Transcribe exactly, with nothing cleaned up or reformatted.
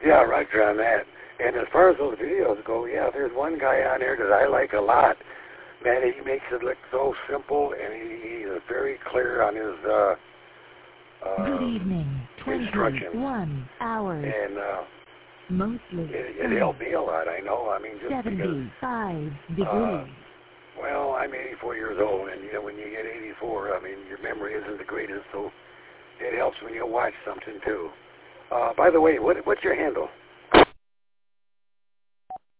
Yeah, Roger on that. And as far as those videos go, yeah, there's one guy on there that I like a lot. Man, he makes it look so simple, and he, he is very clear on his uh, uh, Good evening. instructions. twenty-one hours. And uh, Mostly. it, it helped me a lot, I know. I mean, just seventy-five because, uh, degrees. well, I'm eighty-four years old, and you know, when you get eighty-four, I mean, your memory isn't the greatest, so it helps when you watch something, too. Uh, by the way, what, what's your handle?